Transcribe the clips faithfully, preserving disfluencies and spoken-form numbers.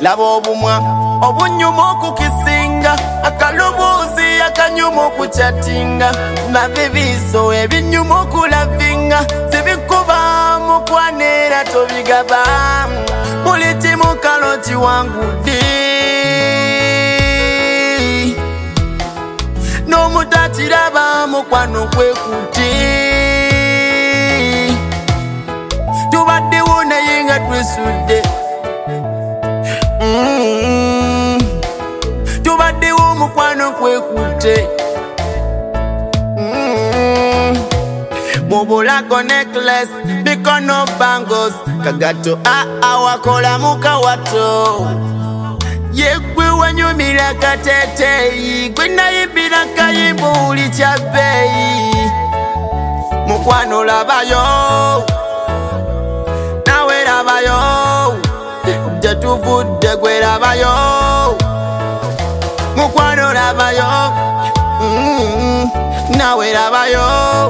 laba obumwa obunyuma okukisinga akalobozi akanyuma okuchatinga nabibiso ebinyuma okulavinga zibikuba mukwanera tobigaba muliti mukaloti wangu di no mutatiraba mukwano kwekuti tubadde wona yinga twesudde mm tubadde wo mukwano kwekutte mm mubulako necklace bikono bangles kagato a awakola mukawato yegwe wanyumira kateteyi gwe nayimbira kayimbo uli kya bbeeyi mukwano labayo nawe labayo jetuvudde gwe labayo mukwano labayo mm nawe labayo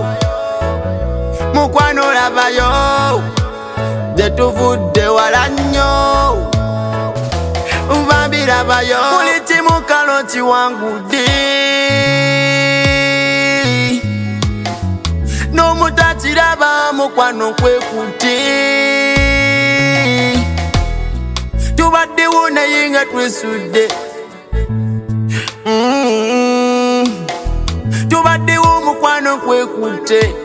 mukwano labayo jetuvudde wala nnyo Labayo muliti mukaloti wangu di no mutatiraba mukwano kwekuti tubadde wona yinga twesudde mm tubadde wo mukwano kwekutte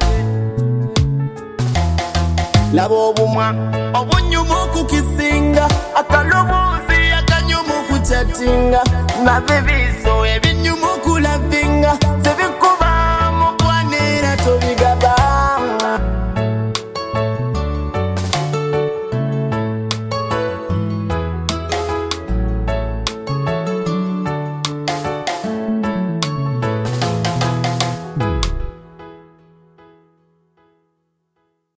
laba obumwa obunyuma okukisinga akalobozi chatinga na baby